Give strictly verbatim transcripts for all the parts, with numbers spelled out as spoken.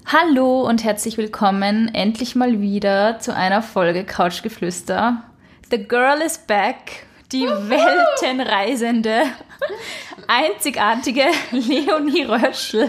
Hallo und herzlich willkommen endlich mal wieder zu einer Folge Couchgeflüster. The girl is back, die weltenreisende, einzigartige Leonie Röschl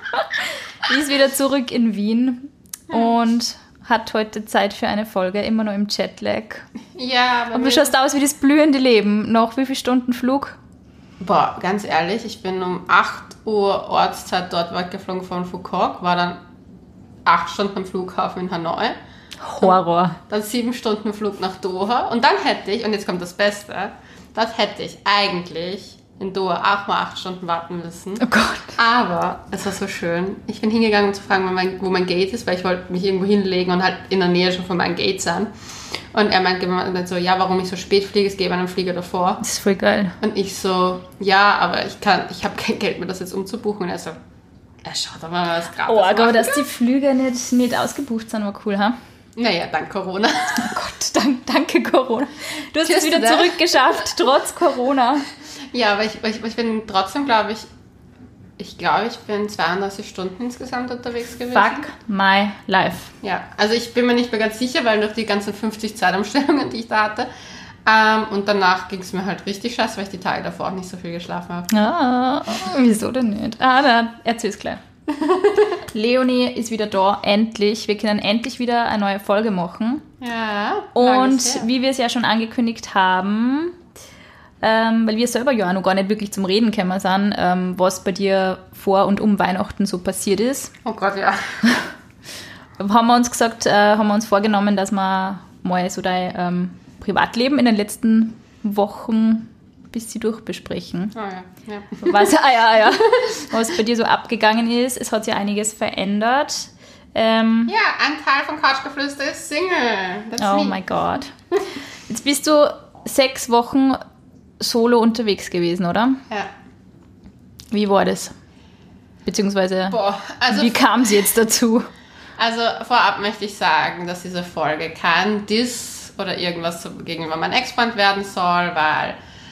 ist wieder zurück in Wien und hat heute Zeit für eine Folge, immer noch im Jetlag. Ja, aber du schaust aus wie das blühende Leben. Noch wie viele Stunden Flug? Boah, ganz ehrlich, ich bin um acht Uhr Ortszeit dort weggeflogen von Phuket, war dann acht Stunden am Flughafen in Hanoi. Horror. Dann, dann sieben Stunden Flug nach Doha. Und dann hätte ich, und jetzt kommt das Beste, das hätte ich eigentlich in Doha auch mal acht Stunden warten müssen. Oh Gott. Aber es war so schön. Ich bin hingegangen, um zu fragen, wo mein, wo mein Gate ist, weil ich wollte mich irgendwo hinlegen und halt in der Nähe schon von meinem Gate sein. Und er meinte so, ja, warum ich so spät fliege, es gebe einen Flieger davor. Das ist voll geil. Und ich so, ja, aber ich kann, ich habe kein Geld mehr, das jetzt umzubuchen. Und er so, ja, schaut aber mal, was gratis Oh, aber dass kann. die Flüge nicht, nicht ausgebucht sind, war cool, ha? Naja, dank Corona. Oh Gott, dank, danke Corona. Du hast Tschüss, es wieder ne? zurückgeschafft, trotz Corona. Ja, aber ich, ich, ich bin trotzdem, glaube ich, ich glaube, ich bin zweiunddreißig Stunden insgesamt unterwegs gewesen. Fuck my life. Ja, also ich bin mir nicht mehr ganz sicher, weil durch die ganzen fünfzig Zeitumstellungen, die ich da hatte, ähm, und danach ging es mir halt richtig scheiße, weil ich die Tage davor auch nicht so viel geschlafen habe. Ah, wieso denn nicht? Ah, dann erzähl's gleich. Leonie ist wieder da, endlich. Wir können endlich wieder eine neue Folge machen. Ja. Und wie wir es ja schon angekündigt haben, ähm, weil wir selber ja auch noch gar nicht wirklich zum Reden gekommen sind, ähm, was bei dir vor und um Weihnachten so passiert ist. Oh Gott, ja. haben wir uns gesagt, äh, haben wir uns vorgenommen, dass wir mal so dein ähm, Privatleben in den letzten Wochen ein bisschen durchbesprechen. Oh ja, ja. Was, ah, ja, ja. Was bei dir so abgegangen ist. Es hat sich einiges verändert. Ähm, Ja, ein Teil von Couchgeflüster ist Single. That's oh me. mein Gott. Jetzt bist du sechs Wochen solo unterwegs gewesen, oder? Ja. Wie war das? Beziehungsweise, Boah, also wie kam es jetzt dazu? Also vorab möchte ich sagen, dass diese Folge kein Diss oder irgendwas gegenüber meinem Ex-Freund werden soll, weil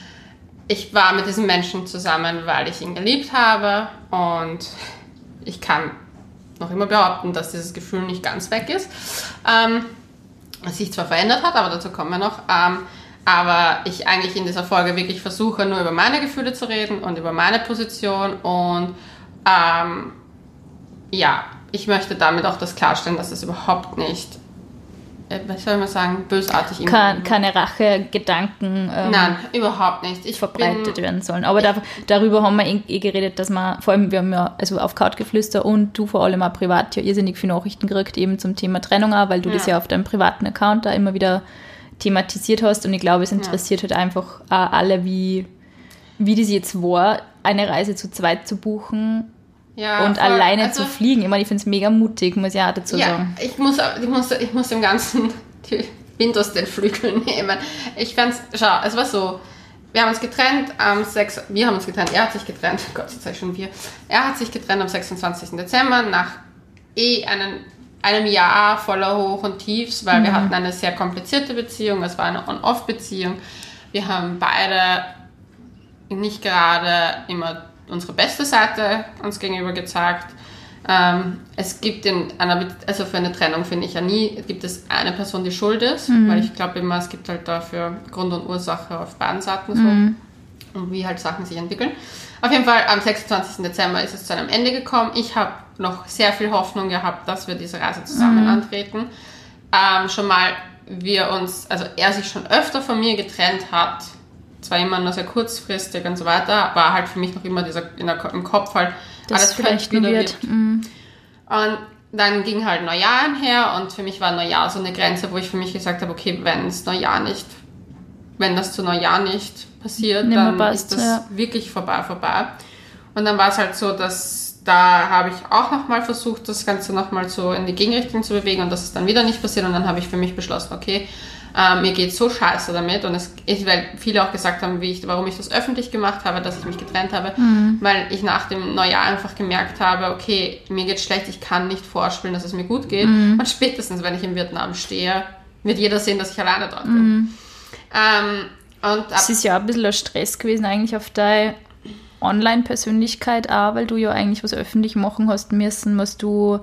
ich war mit diesem Menschen zusammen, weil ich ihn geliebt habe und ich kann noch immer behaupten, dass dieses Gefühl nicht ganz weg ist. Ähm, es sich zwar verändert hat, aber dazu kommen wir noch. Ähm, aber ich eigentlich in dieser Folge wirklich versuche, nur über meine Gefühle zu reden und über meine Position und ähm, ja, ich möchte damit auch das klarstellen, dass es überhaupt nicht, äh, was soll man sagen, bösartig Kein, keine Rache-Gedanken ähm, Nein, überhaupt nicht. Ich verbreitet bin, werden sollen. Aber da, darüber haben wir eh, eh geredet, dass man, vor allem wir haben ja also auf Couchgeflüster und du vor allem auch privat ja irrsinnig viele Nachrichten gekriegt, eben zum Thema Trennung auch, weil du ja. das ja auf deinem privaten Account da immer wieder thematisiert hast und ich glaube, es interessiert ja. halt einfach auch alle, wie, wie das jetzt war, eine Reise zu zweit zu buchen. Ja, und voll. Alleine also, zu fliegen. Ich meine, ich finde es mega mutig, muss ich auch dazu ja, sagen. Ich muss, ich, muss, ich muss dem Ganzen die Wind aus den Flügeln nehmen. Ich fand's, schau, es war so, wir haben uns getrennt am sechs, wir haben uns getrennt, er hat sich getrennt, Gott sei Dank schon wir, er hat sich getrennt am sechsundzwanzigsten Dezember nach eh einem, einem Jahr voller Hoch und Tiefs, weil mhm. wir hatten eine sehr komplizierte Beziehung, es war eine On-Off-Beziehung. Wir haben beide nicht gerade immer unsere beste Seite uns gegenüber gezeigt. Ähm, es gibt in einer, Be- also für eine Trennung finde ich ja nie, gibt es eine Person, die schuld ist, mhm. weil ich glaube immer, es gibt halt dafür Grund und Ursache auf beiden Seiten so mhm. und wie halt Sachen sich entwickeln. Auf jeden Fall am sechsundzwanzigsten Dezember ist es zu einem Ende gekommen. Ich habe noch sehr viel Hoffnung gehabt, dass wir diese Reise zusammen mhm. antreten. Ähm, schon mal wir uns, also er sich schon öfter von mir getrennt hat, zwar immer nur sehr kurzfristig und so weiter, war halt für mich noch immer dieser in der, im Kopf halt, das alles vielleicht wieder wird. wird. Mm. Und dann ging halt Neujahr einher und für mich war Neujahr so eine Grenze, wo ich für mich gesagt habe, okay, wenn es Neujahr nicht, wenn das zu Neujahr nicht passiert, nicht dann passt, ist das ja. wirklich vorbei, vorbei. Und dann war es halt so, dass da habe ich auch nochmal versucht, das Ganze nochmal so in die Gegenrichtung zu bewegen und das ist dann wieder nicht passiert und dann habe ich für mich beschlossen, okay, Ähm, mir geht so scheiße damit und es, ich, weil viele auch gesagt haben, wie ich, warum ich das öffentlich gemacht habe, dass ich mich getrennt habe, mhm. weil ich nach dem Neujahr einfach gemerkt habe, okay, mir geht's schlecht, ich kann nicht vorspielen, dass es mir gut geht mhm. und spätestens, wenn ich in Vietnam stehe, wird jeder sehen, dass ich alleine dort bin. Mhm. Ähm, und das ist ja ein bisschen ein Stress gewesen eigentlich auf deine Online-Persönlichkeit auch, weil du ja eigentlich was öffentlich machen hast müssen, was du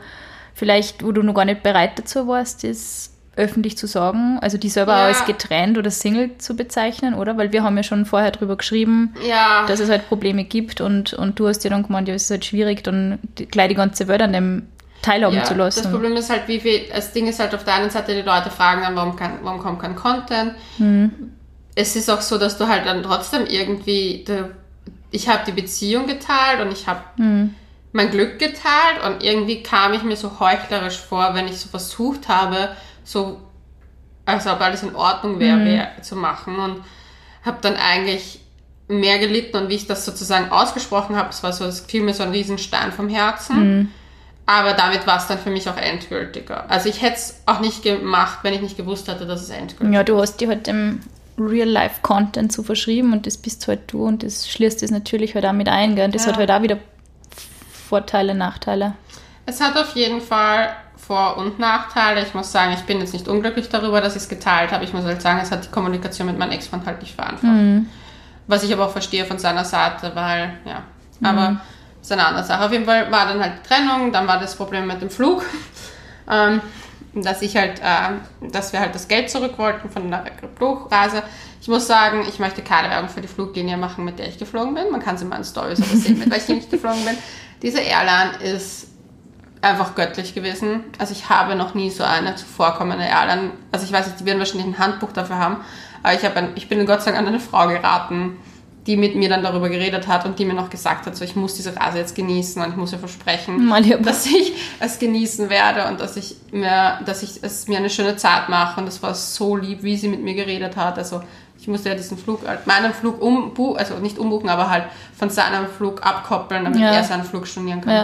vielleicht, wo du noch gar nicht bereit dazu warst, das öffentlich zu sagen, also die selber Ja. als getrennt oder Single zu bezeichnen, oder? Weil wir haben ja schon vorher drüber geschrieben, Ja. dass es halt Probleme gibt und, und du hast ja dann gemeint, ja, es ist halt schwierig, dann die, gleich die ganze Welt an dem teilhaben Ja, zu lassen. das Problem ist halt, wie viel, das Ding ist halt auf der einen Seite, die Leute fragen dann, warum, kein, warum kommt kein Content. Mhm. Es ist auch so, dass du halt dann trotzdem irgendwie, du, ich habe die Beziehung geteilt und ich habe Mhm. mein Glück geteilt und irgendwie kam ich mir so heuchlerisch vor, wenn ich so versucht habe, so, als ob alles in Ordnung wäre, Mhm. wär, zu machen und habe dann eigentlich mehr gelitten und wie ich das sozusagen ausgesprochen habe, es war so, es fiel mir so ein Riesenstein vom Herzen. Mhm. Aber damit war es dann für mich auch endgültiger. Also ich hätte es auch nicht gemacht, wenn ich nicht gewusst hätte, dass es endgültig Ja, du hast dir halt dem Real-Life-Content so verschrieben und das bist halt du und das schließt das natürlich halt auch mit ein, gell? Und das Ja. hat halt auch wieder Vorteile, Nachteile. ist. Es hat auf jeden Fall Vor- und Nachteile. Ich muss sagen, ich bin jetzt nicht unglücklich darüber, dass ich es geteilt habe. Ich muss halt sagen, es hat die Kommunikation mit meinem Ex-Freund halt nicht vereinfacht. Mhm. Was ich aber auch verstehe von seiner Seite, weil, ja, aber das ist eine andere Sache. Auf jeden Fall war dann halt die Trennung, dann war das Problem mit dem Flug, ähm, dass ich halt, äh, dass wir halt das Geld zurück wollten von der Flugreise. Ich muss sagen, ich möchte keine Werbung für die Fluglinie machen, mit der ich geflogen bin. Man kann sie in meinen Storys aber sehen, mit welcher ich nicht geflogen bin. Diese Airline ist einfach göttlich gewesen. Also ich habe noch nie so eine zuvorkommende Airline, also ich weiß nicht, die werden wahrscheinlich ein Handbuch dafür haben, aber ich, habe ein, ich bin Gott sei Dank an eine Frau geraten, die mit mir dann darüber geredet hat und die mir noch gesagt hat, so ich muss diese Reise jetzt genießen und ich muss ihr versprechen, Mal lieber. dass ich es genießen werde und dass ich mir, dass ich es mir eine schöne Zeit mache und das war so lieb, wie sie mit mir geredet hat. Also ich musste ja diesen Flug, meinen Flug umbuchen, also nicht umbuchen, aber halt von seinem Flug abkoppeln, damit Ja. er seinen Flug stornieren kann. Ja.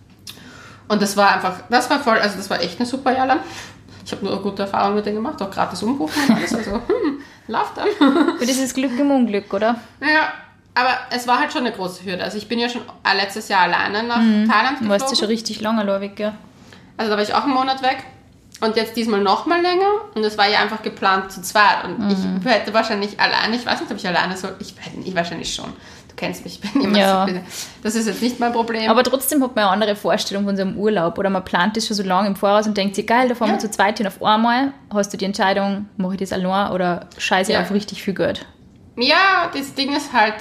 Und das war einfach, das war voll, also das war echt eine super Airline. Ich habe nur eine gute Erfahrung mit denen gemacht, auch gratis umbuchen und alles, also hm, love them. Und das ist Glück im Unglück, oder? Ja, aber es war halt schon eine große Hürde. Also ich bin ja schon letztes Jahr alleine nach Thailand Du warst ja geflogen. schon richtig lange allein weg, ja. Also da war ich auch einen Monat weg. Und jetzt diesmal noch mal länger. Und es war ja einfach geplant zu zweit. Und Mhm. ich hätte wahrscheinlich alleine, ich weiß nicht, ob ich alleine so, ich hätte ich wahrscheinlich schon. Du kennst mich, ich bin immer Ja. so, das ist jetzt nicht mein Problem. Aber trotzdem hat man eine andere Vorstellung von so einem Urlaub. Oder man plant das schon so lange im Voraus und denkt sich, geil, da fahren Ja. wir zu zweit hin auf einmal. Hast du die Entscheidung, mache ich das allein oder scheiße Ja. auf richtig viel Geld? Ja, das Ding ist halt,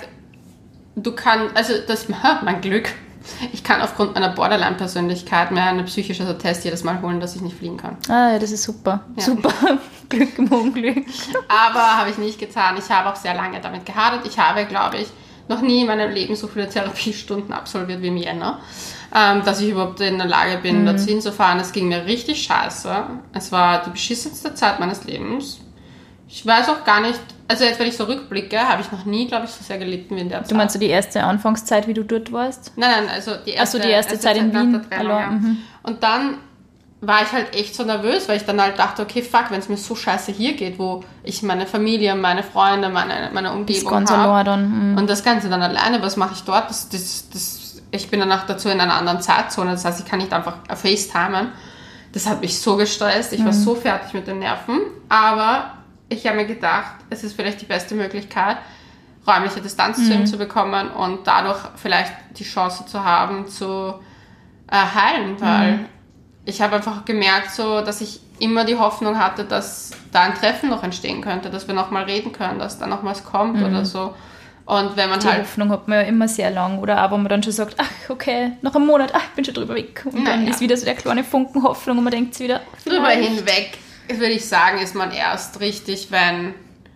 du kannst, also das, mein Glück, ich kann aufgrund meiner Borderline-Persönlichkeit mir einen psychischen Attest jedes Mal holen, dass ich nicht fliegen kann. Ah, ja, das ist super. Ja. Super. Glück im Unglück. Aber habe ich nicht getan. Ich habe auch sehr lange damit gehadert. Ich habe, glaube ich, noch nie in meinem Leben so viele Therapiestunden absolviert wie im Jänner. Ähm, dass ich überhaupt in der Lage bin, Mhm. dorthin hinzufahren. Es ging mir richtig scheiße. Es war die beschissenste Zeit meines Lebens. Ich weiß auch gar nicht, also jetzt, wenn ich so rückblicke, habe ich noch nie, glaube ich, so sehr gelitten wie in der Zeit. Du meinst so die erste Anfangszeit, wie du dort warst? Nein, nein, also die erste, Ach so, die erste Zeit in nach Wien. der Trennung, Hallo, ja. mhm. Und dann war ich halt echt so nervös, weil ich dann halt dachte, okay, fuck, wenn es mir so scheiße hier geht, wo ich meine Familie, meine Freunde, meine, meine Das Umgebung ganze habe. allein dann. Mhm. Und das Ganze dann alleine, was mache ich dort? Das, das, das, ich bin danach dazu in einer anderen Zeitzone, das heißt, ich kann nicht einfach FaceTimen. Das hat mich so gestresst, ich war so fertig mit den Nerven, aber ich habe mir gedacht, es ist vielleicht die beste Möglichkeit, räumliche Distanz zu ihm zu bekommen und dadurch vielleicht die Chance zu haben, zu äh, heilen, weil ich habe einfach gemerkt, so, dass ich immer die Hoffnung hatte, dass da ein Treffen noch entstehen könnte, dass wir nochmal reden können, dass da noch was kommt oder so. Und wenn man Die halt... Hoffnung hat man ja immer sehr lang. Oder auch, wenn man dann schon sagt, ach, okay, nach einem Monat, ach, ich bin schon drüber weg. Und dann Naja. ist wieder so der kleine Funken Hoffnung und man denkt sich wieder, Drüber vielleicht. hinweg, würde ich sagen, ist man erst richtig, wenn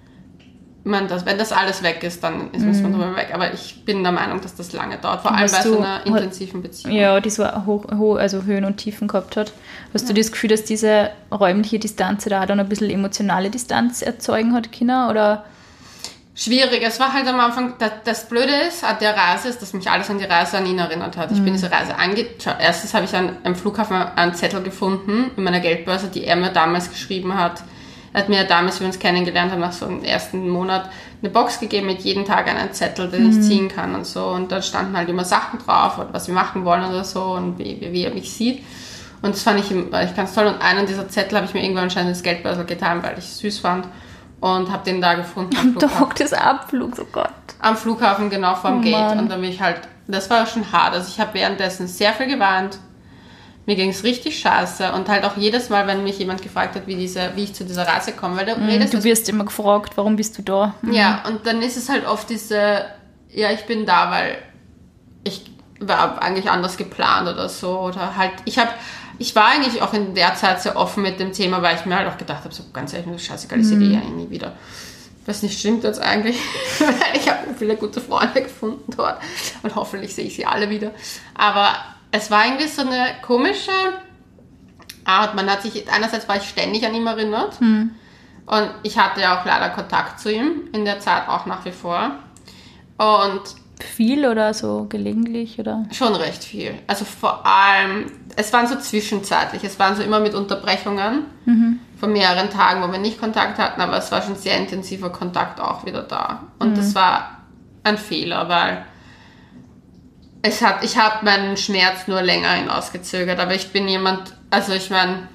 man das, wenn das alles weg ist, dann ist man drüber weg. Aber ich bin der Meinung, dass das lange dauert, vor allem Hast bei so du- einer intensiven Beziehung. Ja, die so hoch, hoch, also Höhen und Tiefen gehabt hat. Hast du das Gefühl, dass diese räumliche Distanz da auch dann ein bisschen emotionale Distanz erzeugen hat, Kinder? Oder? Schwierig, es war halt am Anfang, das, das Blöde ist an der Reise, ist, dass mich alles an die Reise an ihn erinnert hat. Ich bin diese Reise ange... Erstens habe ich an, am Flughafen einen Zettel gefunden in meiner Geldbörse, die er mir damals geschrieben hat. Er hat mir damals, wie wir uns kennengelernt haben, nach so einem ersten Monat eine Box gegeben mit jeden Tag einen Zettel, den ich ziehen kann und so. Und da standen halt immer Sachen drauf, oder was wir machen wollen oder so und wie, wie, wie er mich sieht. Und das fand ich, war ich ganz toll. Und einen dieser Zettel habe ich mir irgendwann anscheinend ins Geldbörsel getan, weil ich es süß fand. Und habe den da gefunden am Am Flughafen. Tag des Abflugs, oh Gott. Am Flughafen, genau vorm Oh Gate. Mann. Und dann bin ich halt, das war schon hart. Also ich habe währenddessen sehr viel geweint, mir ging es richtig scheiße und halt auch jedes Mal, wenn mich jemand gefragt hat, wie, diese, wie ich zu dieser Reise komme, weil du mm, redest... Du wirst immer gefragt, warum bist du da? Mm. Ja, und dann ist es halt oft diese, ja, ich bin da, weil ich war eigentlich anders geplant oder so, oder halt, ich habe, ich war eigentlich auch in der Zeit sehr offen mit dem Thema, weil ich mir halt auch gedacht habe, so ganz ehrlich, mir ist scheißegal, ich sehe die eigentlich nie wieder. Was nicht stimmt jetzt eigentlich, weil ich habe viele gute Freunde gefunden dort und hoffentlich sehe ich sie alle wieder. Aber es war irgendwie so eine komische Art. Man hat sich, einerseits war ich ständig an ihn erinnert hm. und ich hatte ja auch leider Kontakt zu ihm in der Zeit auch nach wie vor. Und viel oder so gelegentlich oder? Schon recht viel. Also vor allem, es waren so zwischenzeitlich, es waren so immer mit Unterbrechungen mhm. von mehreren Tagen, wo wir nicht Kontakt hatten, aber es war schon sehr intensiver Kontakt auch wieder da. Und mhm. das war ein Fehler, weil es hat, ich habe meinen Schmerz nur länger hinausgezögert, aber ich bin jemand, also ich meine,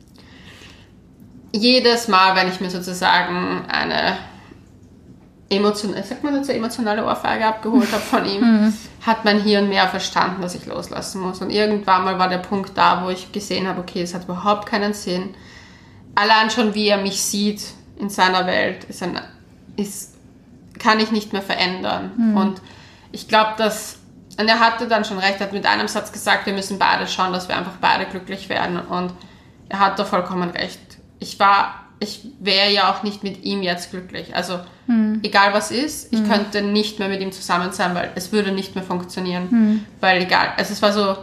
jedes Mal, wenn ich mir sozusagen eine emotionale, sagt man dazu, emotionale Ohrfeige abgeholt habe von ihm, mhm. hat mein Hirn mehr verstanden, dass ich loslassen muss. Und irgendwann mal war der Punkt da, wo ich gesehen habe, okay, es hat überhaupt keinen Sinn. Allein schon, wie er mich sieht in seiner Welt, ist ein, ist, kann ich nicht mehr verändern. Mhm. Und ich glaube, dass, und er hatte dann schon recht, er hat mit einem Satz gesagt, wir müssen beide schauen, dass wir einfach beide glücklich werden. Und er hat da vollkommen recht. Ich war, ich wäre ja auch nicht mit ihm jetzt glücklich. Also, hm. egal was ist, ich hm. könnte nicht mehr mit ihm zusammen sein, weil es würde nicht mehr funktionieren. Hm. Weil egal, also es war so,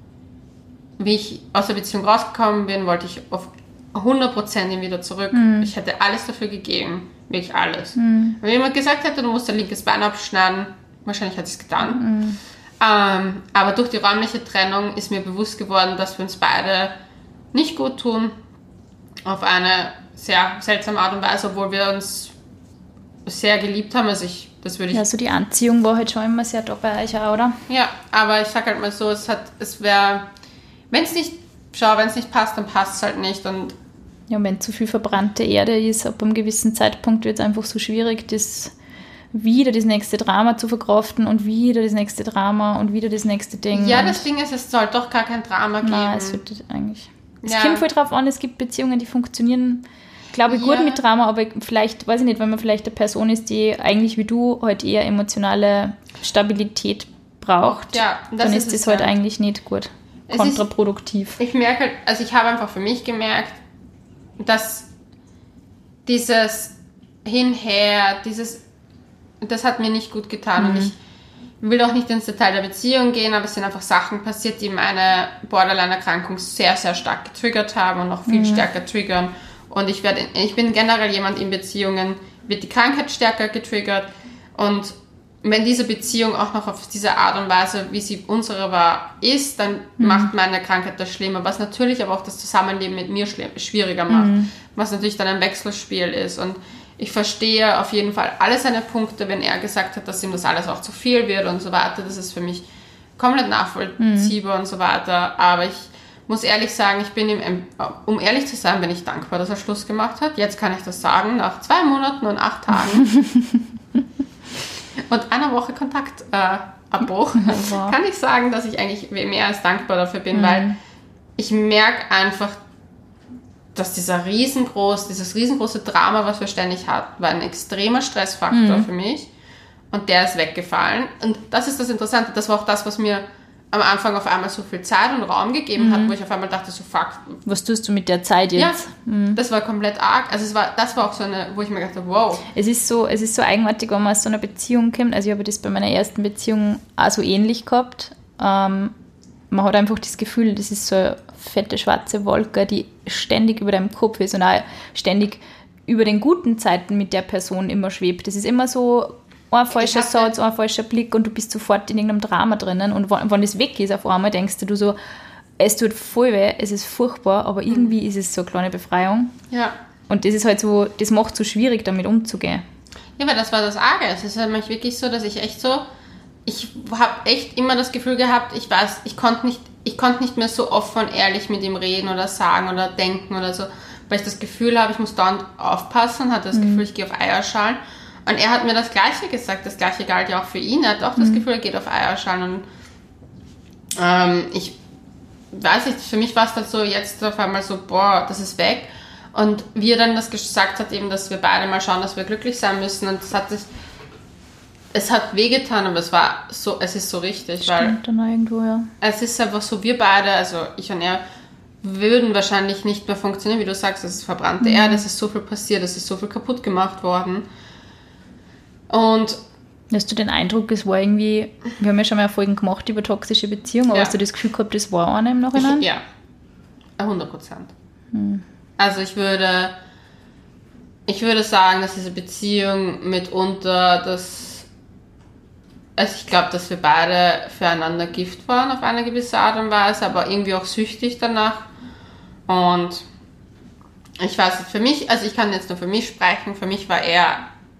wie ich aus der Beziehung rausgekommen bin, wollte ich auf hundert Prozent ihm wieder zurück. Hm. Ich hätte alles dafür gegeben. Wirklich alles. Hm. Wenn jemand gesagt hätte, du musst dein linkes Bein abschneiden, wahrscheinlich hätte ich es getan. Hm. Ähm, aber durch die räumliche Trennung ist mir bewusst geworden, dass wir uns beide nicht gut tun. Auf eine sehr seltsame Art und Weise, obwohl wir uns sehr geliebt haben. Also ich, das würde ich... Ja, so die Anziehung war halt schon immer sehr da bei euch auch, oder? Ja, aber ich sag halt mal so, es hat, es wäre, wenn es nicht, schau, wenn es nicht passt, dann passt es halt nicht. Und ja, wenn zu viel verbrannte Erde ist, ab einem gewissen Zeitpunkt wird es einfach so schwierig, das wieder das nächste Drama zu verkraften und wieder das nächste Drama und wieder das nächste Ding. Ja, das Ding ist, es soll doch gar kein Drama geben. Nein, es wird eigentlich... Es ja. kommt voll drauf an, es gibt Beziehungen, die funktionieren, glaube ich, gut ja. mit Drama, aber vielleicht, weiß ich nicht, wenn man vielleicht eine Person ist, die eigentlich wie du halt eher emotionale Stabilität braucht, ja, das dann ist ist das halt ja. eigentlich nicht gut. Es kontraproduktiv. Ist, ich merke halt, also ich habe einfach für mich gemerkt, dass dieses Hinher, dieses, das hat mir nicht gut getan. Mhm. Und ich will auch nicht ins Detail der Beziehung gehen, aber es sind einfach Sachen passiert, die meine Borderline-Erkrankung sehr, sehr stark getriggert haben und noch viel mhm. stärker triggern. Und ich, werde, ich bin generell jemand in Beziehungen, wird die Krankheit stärker getriggert. Und wenn diese Beziehung auch noch auf diese Art und Weise, wie sie unsere war, ist, dann mhm. macht meine Krankheit das schlimmer. Was natürlich aber auch das Zusammenleben mit mir schwieriger macht. Mhm. Was natürlich dann ein Wechselspiel ist. Und ich verstehe auf jeden Fall alle seine Punkte, wenn er gesagt hat, dass ihm das alles auch zu viel wird und so weiter. Das ist für mich komplett nachvollziehbar mhm. und so weiter. Aber ich muss ehrlich sagen, ich bin ihm, um ehrlich zu sein, bin ich dankbar, dass er Schluss gemacht hat. Jetzt kann ich das sagen, nach zwei Monaten und acht Tagen und einer Woche Kontaktabbruch, äh, wow. kann ich sagen, dass ich eigentlich mehr als dankbar dafür bin, mhm. weil ich merke einfach, dass dieser riesengroß, dieses riesengroße Drama, was wir ständig hatten, war ein extremer Stressfaktor mhm. für mich. Und der ist weggefallen. Und das ist das Interessante. Das war auch das, was mir am Anfang auf einmal so viel Zeit und Raum gegeben mhm. hat, wo ich auf einmal dachte, so fuck. Was tust du mit der Zeit jetzt? Ja, mhm. das war komplett arg. Also es war, das war auch so eine, wo ich mir gedacht habe, wow. Es ist so, es ist so eigenartig, wenn man aus so einer Beziehung kommt. Also ich habe das bei meiner ersten Beziehung auch so ähnlich gehabt. Ähm, man hat einfach das Gefühl, das ist so eine fette schwarze Wolke, die ständig über deinem Kopf ist und auch ständig über den guten Zeiten mit der Person immer schwebt. Das ist immer so ein falscher Satz, ein falscher Blick und du bist sofort in irgendeinem Drama drinnen und wenn, wenn das weg ist auf einmal, denkst du so, es tut voll weh, es ist furchtbar, aber irgendwie mhm. ist es so eine kleine Befreiung. Ja. Und das ist halt so, das macht es so schwierig, damit umzugehen. Ja, weil das war das Arge. Es ist halt wirklich so, dass ich echt so, ich habe echt immer das Gefühl gehabt, ich weiß, ich konnte nicht, ich konnte nicht mehr so offen und ehrlich mit ihm reden oder sagen oder denken oder so, weil ich das Gefühl habe, ich muss dauernd aufpassen, hatte das mhm. Gefühl, ich gehe auf Eierschalen. Und er hat mir das Gleiche gesagt, das Gleiche galt ja auch für ihn. Er hat auch das mhm. Gefühl, er geht auf Eierschalen. Und ähm, ich weiß ich, für mich war es dann so, jetzt auf einmal so, boah, das ist weg. Und wie er dann das gesagt hat, eben, dass wir beide mal schauen, dass wir glücklich sein müssen. Und das hat sich, es hat wehgetan, aber es war so, es ist so richtig. Stimmt weil dann irgendwo, ja. Es ist einfach so, wir beide, also ich und er, würden wahrscheinlich nicht mehr funktionieren, wie du sagst, es ist verbrannte mhm. Erde, es ist so viel passiert, es ist so viel kaputt gemacht worden. Und hast du den Eindruck, es war irgendwie, wir haben ja schon mal Folgen gemacht über toxische Beziehungen, aber ja. hast du das Gefühl gehabt, das war einer im Nachhinein? Ich, ja, hundert Prozent. Hm. Also ich würde, ich würde sagen, dass diese Beziehung mitunter, das, also ich glaube, dass wir beide füreinander Gift waren auf eine gewisse Art und Weise, aber irgendwie auch süchtig danach. Und ich weiß nicht, für mich, also ich kann jetzt nur für mich sprechen, für mich war er,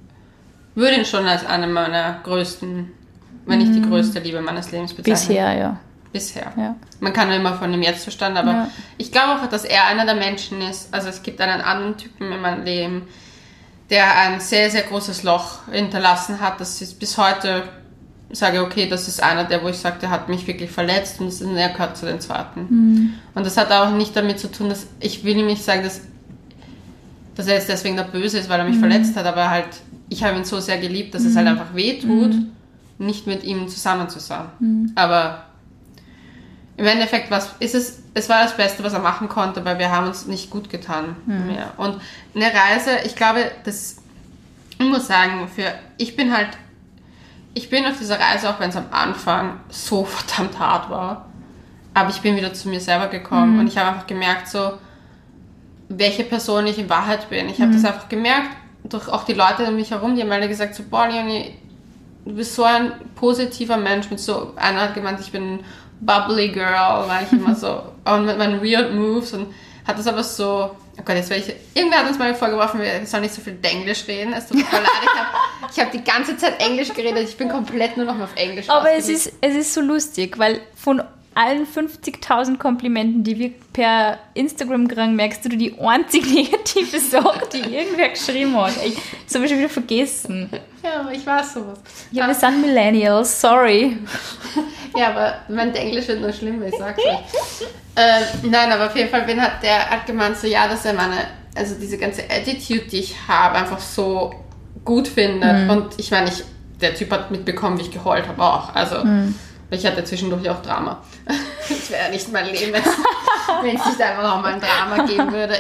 würde ihn schon als eine meiner größten, wenn nicht die größte Liebe meines Lebens bezeichnen. Bisher, ja. Bisher. Ja. Man kann ja immer von dem Jetzt-Zustand, aber ja. ich glaube auch, dass er einer der Menschen ist, also es gibt einen anderen Typen in meinem Leben, der ein sehr, sehr großes Loch hinterlassen hat, das ist bis heute, sage okay, das ist einer, der, wo ich sage, der hat mich wirklich verletzt und er gehört zu den Zweiten. Mhm. Und das hat auch nicht damit zu tun, dass, ich will ihm nicht sagen, dass, dass er jetzt deswegen der Böse ist, weil er mich mhm. verletzt hat, aber halt, ich habe ihn so sehr geliebt, dass mhm. es halt einfach weh tut, mhm. nicht mit ihm zusammen zu sein. Mhm. Aber im Endeffekt was ist es, es war das Beste, was er machen konnte, weil wir haben uns nicht gut getan mhm. mehr. Und eine Reise, ich glaube, das, ich muss sagen, für, ich bin halt, ich bin auf dieser Reise, auch wenn es am Anfang so verdammt hart war, aber ich bin wieder zu mir selber gekommen mhm. und ich habe einfach gemerkt, so, welche Person ich in Wahrheit bin. Ich habe mhm. das einfach gemerkt, durch auch die Leute um mich herum, die haben alle gesagt, so, boah, Leonie, du bist so ein positiver Mensch, mit so, einer hat gemeint, ich bin bubbly girl, war ich immer so, und mit meinen weird moves und hat das aber so, oh Gott, jetzt werde ich, irgendwer hat uns mal vorgeworfen, wir sollen nicht so viel Englisch reden, es tut mir voll leid, ich habe ich hab die ganze Zeit Englisch geredet, ich bin komplett nur noch mal auf Englisch aber es ist, es ist so lustig, weil von allen fünfzigtausend Komplimenten, die wir per Instagram kriegen, merkst du die einzig negative Sache, die irgendwer geschrieben hat. Ich, das habe ich schon wieder vergessen. Ja, aber ich weiß sowas. Ja, wir sind Millennials, sorry. Ja, aber mein Englisch wird nur schlimmer, ich sag's euch. Äh, nein, aber auf jeden Fall, Ben hat der hat gemeint, so ja, dass er meine, also diese ganze Attitude, die ich habe, einfach so gut findet. Mhm. Und ich meine, ich, der Typ hat mitbekommen, wie ich geheult habe auch. Also mhm. ich hatte zwischendurch auch Drama. Das wäre ja nicht mein Leben, wenn es nicht einfach noch mal ein Drama geben würde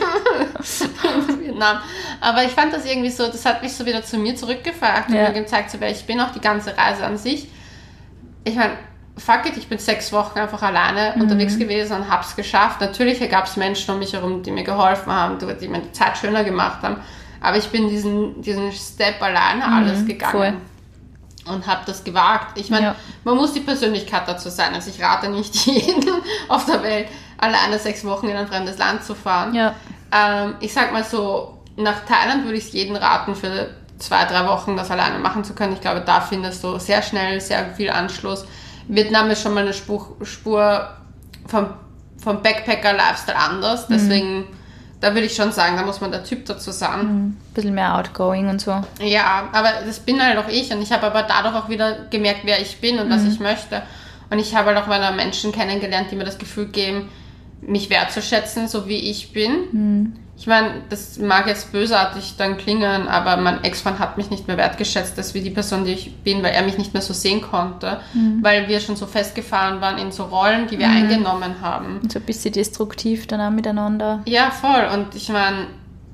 in Vietnam. Aber ich fand das irgendwie so, das hat mich so wieder zu mir zurückgebracht ja. und mir gezeigt, so wer ich bin, auch die ganze Reise an sich. Ich meine, fuck it, ich bin sechs Wochen einfach alleine mhm. unterwegs gewesen und hab's geschafft. Natürlich gab es Menschen um mich herum, die mir geholfen haben, die mir die Zeit schöner gemacht haben. Aber ich bin diesen, diesen Step alleine mhm, alles gegangen. Voll. Und habe das gewagt. Ich meine, ja. man muss die Persönlichkeit dazu sein. Also ich rate nicht jeden auf der Welt, alleine sechs Wochen in ein fremdes Land zu fahren. Ja. Ähm, ich sag mal so, nach Thailand würde ich es jedem raten, für zwei, drei Wochen das alleine machen zu können. Ich glaube, da findest du sehr schnell sehr viel Anschluss. Vietnam ist schon mal eine Spur, Spur vom, vom Backpacker-Lifestyle anders. Deswegen, mhm. da würde ich schon sagen, da muss man der Typ dazu sein. Mhm. Ein bisschen mehr outgoing und so. Ja, aber das bin halt auch ich. Und ich habe aber dadurch auch wieder gemerkt, wer ich bin und mhm. was ich möchte. Und ich habe halt auch meine Menschen kennengelernt, die mir das Gefühl geben, mich wertzuschätzen, so wie ich bin. Mhm. Ich meine, das mag jetzt bösartig dann klingen, aber mein Ex-Mann hat mich nicht mehr wertgeschätzt, als wie die Person, die ich bin, weil er mich nicht mehr so sehen konnte, mhm. weil wir schon so festgefahren waren in so Rollen, die wir mhm. eingenommen haben. Und so ein bisschen destruktiv dann auch miteinander. Ja, voll. Und ich meine,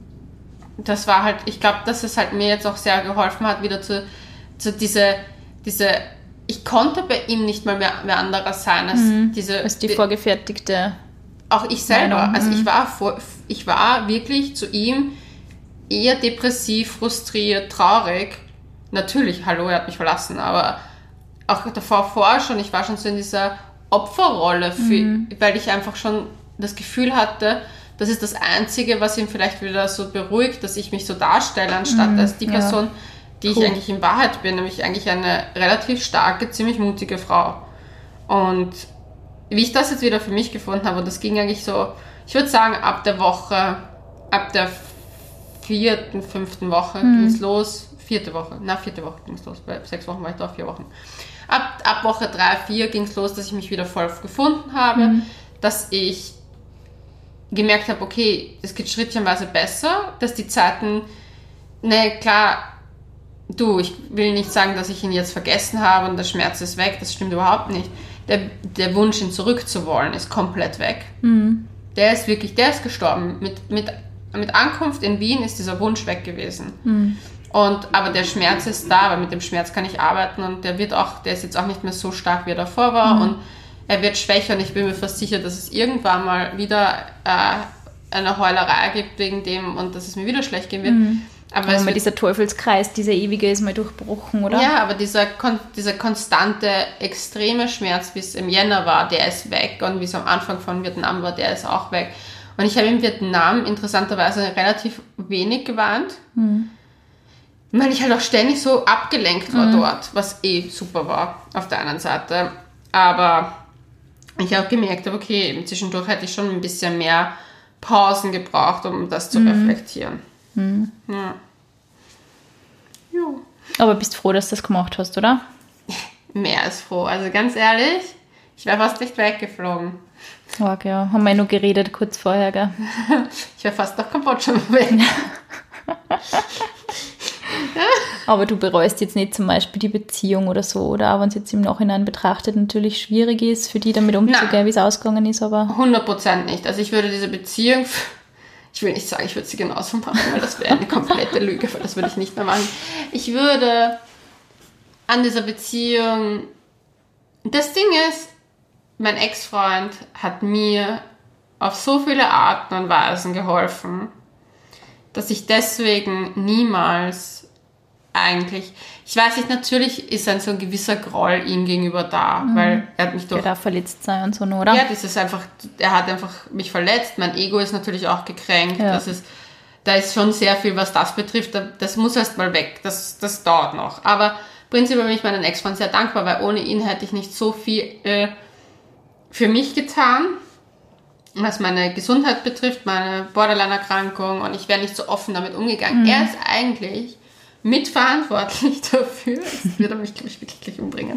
das war halt, ich glaube, dass es halt mir jetzt auch sehr geholfen hat, wieder zu, zu diese, diese, ich konnte bei ihm nicht mal mehr, mehr anderes sein, als mhm. diese... Als die vorgefertigte... Auch ich selber, also ich war, vor, ich war wirklich zu ihm eher depressiv, frustriert, traurig. Natürlich, hallo, er hat mich verlassen, aber auch davor vorher schon, ich war schon so in dieser Opferrolle, für, mhm. weil ich einfach schon das Gefühl hatte, das ist das Einzige, was ihn vielleicht wieder so beruhigt, dass ich mich so darstelle, anstatt mhm. als die Person, ja. die cool. ich eigentlich in Wahrheit bin, nämlich eigentlich eine relativ starke, ziemlich mutige Frau. Und wie ich das jetzt wieder für mich gefunden habe, und das ging eigentlich so, ich würde sagen, ab der Woche, ab der vierten, fünften Woche mhm. ging es los, vierte Woche, na vierte Woche ging es los, bei sechs Wochen war ich da, vier Wochen. Ab, ab Woche drei, vier ging es los, dass ich mich wieder voll gefunden habe. Mhm. dass ich gemerkt habe, okay, es geht schrittchenweise besser, dass die Zeiten, ne, klar, du, ich will nicht sagen, dass ich ihn jetzt vergessen habe und der Schmerz ist weg, das stimmt überhaupt nicht. Der, der Wunsch, ihn zurückzuwollen, ist komplett weg. Mhm. Der ist wirklich, der ist gestorben. Mit, mit, mit Ankunft in Wien ist dieser Wunsch weg gewesen. Mhm. Und, aber der Schmerz ist da, weil mit dem Schmerz kann ich arbeiten und der wird auch, der ist jetzt auch nicht mehr so stark, wie er davor war. Mhm. Und er wird schwächer und ich bin mir fast sicher, dass es irgendwann mal wieder äh, eine Heulerei gibt wegen dem und dass es mir wieder schlecht gehen wird. Mhm. Aber aber es wird, dieser Teufelskreis, dieser ewige ist mal durchbrochen, oder? ja, aber dieser, dieser konstante, extreme Schmerz, wie es im Jänner war, der ist weg und wie es am Anfang von Vietnam war, der ist auch weg. Und ich habe in Vietnam interessanterweise relativ wenig geweint, mhm. weil ich halt auch ständig so abgelenkt war mhm. dort, was eh super war auf der einen Seite. Aber ich habe gemerkt, okay, zwischendurch hätte ich schon ein bisschen mehr Pausen gebraucht, um das zu mhm. reflektieren. Mhm. Ja. Jo. Aber bist froh, dass du das gemacht hast, oder? Mehr als froh. Also ganz ehrlich, ich wäre fast nicht weggeflogen. Org, ja. Haben wir ja nur geredet kurz vorher, gell? Ich wäre fast nach Kambodscha weg. Aber du bereust jetzt nicht zum Beispiel die Beziehung oder so, oder? Wenn es jetzt im Nachhinein betrachtet natürlich schwierig ist, für die damit umzugehen, wie es ausgegangen ist, aber... hundert Prozent nicht. Also ich würde diese Beziehung... Ich will nicht sagen, ich würde sie genauso machen, weil das wäre eine komplette Lüge, weil das würde ich nicht mehr machen. Ich würde an dieser Beziehung... Das Ding ist, mein Ex-Freund hat mir auf so viele Arten und Weisen geholfen, dass ich deswegen niemals eigentlich... Ich weiß nicht, natürlich ist ein so ein gewisser Groll ihm gegenüber da, mhm. weil er hat mich durch... Er darf verletzt sein und so, oder? Ja, das ist einfach... Er hat einfach mich verletzt. Mein Ego ist natürlich auch gekränkt. Ja. Das ist, da ist schon sehr viel, was das betrifft. Das muss erst mal weg. Das, das dauert noch. Aber prinzipiell bin ich meinen Ex-Freund sehr dankbar, weil ohne ihn hätte ich nicht so viel äh, für mich getan, was meine Gesundheit betrifft, meine Borderline-Erkrankung, und ich wäre nicht so offen damit umgegangen. Mhm. Er ist eigentlich mitverantwortlich dafür, das wird er mich, glaube ich, wirklich gleich umbringen,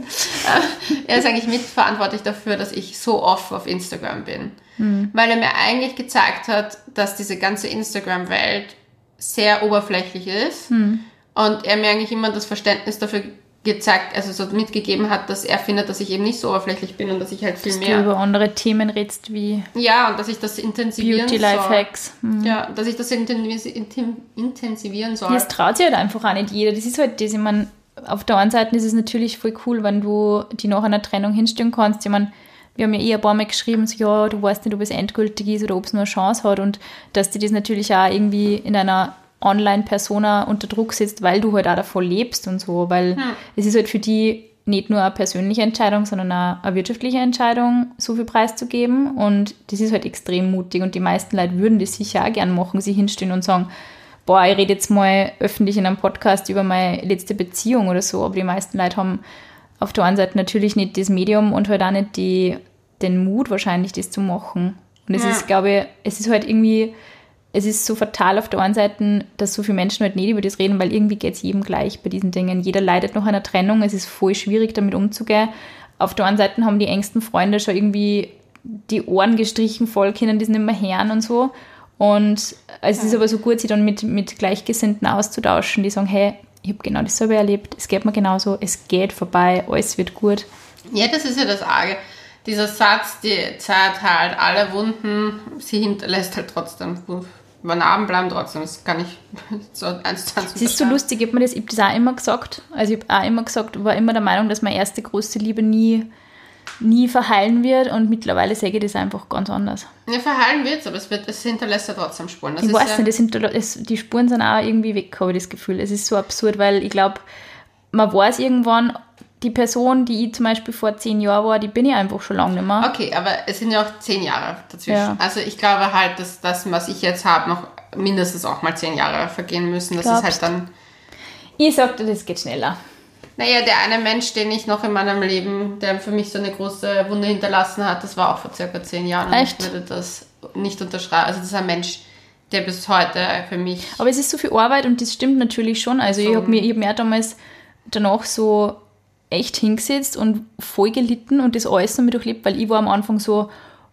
er ist eigentlich mitverantwortlich dafür, dass ich so off auf Instagram bin. Mhm. Weil er mir eigentlich gezeigt hat, dass diese ganze Instagram-Welt sehr oberflächlich ist, mhm. und er mir eigentlich immer das Verständnis dafür gezeigt, also so mitgegeben hat, dass er findet, dass ich eben nicht so oberflächlich bin und dass ich halt viel dass mehr... Dass du über andere Themen redest, wie... Ja, und dass ich das intensivieren Beauty, soll. Lifehacks. Mhm. Ja, dass ich das intensivieren soll. Das traut sich halt einfach auch nicht jeder. Das ist halt das, ich meine, auf der einen Seite ist es natürlich voll cool, wenn du die nach einer Trennung hinstellen kannst. Ich meine, wir haben ja eh ein paar Mal geschrieben, so, ja, du weißt nicht, ob es endgültig ist oder ob es nur eine Chance hat, und dass dir das natürlich auch irgendwie in einer Online-Persona unter Druck setzt, weil du halt auch davon lebst und so, weil hm. es ist halt für die nicht nur eine persönliche Entscheidung, sondern auch eine wirtschaftliche Entscheidung, so viel preiszugeben, und das ist halt extrem mutig, und die meisten Leute würden das sicher auch gern machen, sie hinstellen und sagen, boah, ich rede jetzt mal öffentlich in einem Podcast über meine letzte Beziehung oder so, aber die meisten Leute haben auf der einen Seite natürlich nicht das Medium und halt auch nicht die, den Mut wahrscheinlich, das zu machen. Und es ja. ist, glaube ich, es ist halt irgendwie... Es ist so fatal auf der einen Seite, dass so viele Menschen halt nicht über das reden, weil irgendwie geht es jedem gleich bei diesen Dingen. Jeder leidet nach einer Trennung, es ist voll schwierig, damit umzugehen. Auf der anderen Seite haben die engsten Freunde schon irgendwie die Ohren gestrichen, voll können das nicht mehr hören und so. Und es ja. ist aber so gut, sich dann mit, mit Gleichgesinnten auszutauschen, die sagen, hey, ich habe genau dasselbe erlebt, es geht mir genauso, es geht vorbei, alles wird gut. Ja, das ist ja das Arge. Dieser Satz, die Zeit heilt alle Wunden, sie hinterlässt halt trotzdem... Narben bleiben trotzdem, das kann ich so eins zu eins. Das ist so lustig, ich habe mir das, ich hab das auch immer gesagt, also ich habe auch immer gesagt, war immer der Meinung, dass meine erste große Liebe nie, nie verheilen wird, und mittlerweile sehe ich das einfach ganz anders. Ja, verheilen wird es, aber es, wird, es hinterlässt ja trotzdem Spuren. Das ich ist weiß ja nicht, das hinterla- es, die Spuren sind auch irgendwie weg, habe ich das Gefühl. Es ist so absurd, weil ich glaube, man weiß irgendwann, die Person, die ich zum Beispiel vor zehn Jahren war, die bin ich einfach schon lange nicht mehr. Okay, aber es sind ja auch zehn Jahre dazwischen. Ja. Also ich glaube halt, dass das, was ich jetzt habe, noch mindestens auch mal zehn Jahre vergehen müssen. Das Glaubst? ist halt dann... Ich sagte, das geht schneller. Naja, der eine Mensch, den ich noch in meinem Leben, der für mich so eine große Wunde hinterlassen hat, das war auch vor circa zehn Jahren. Echt? Und ich würde das nicht unterschreiben. Also das ist ein Mensch, der bis heute für mich... Aber es ist so viel Arbeit, und das stimmt natürlich schon. Also so. ich habe mir, ich hab mir auch damals danach so echt hingesetzt und voll gelitten und das alles noch mit durchlebt, weil ich war am Anfang so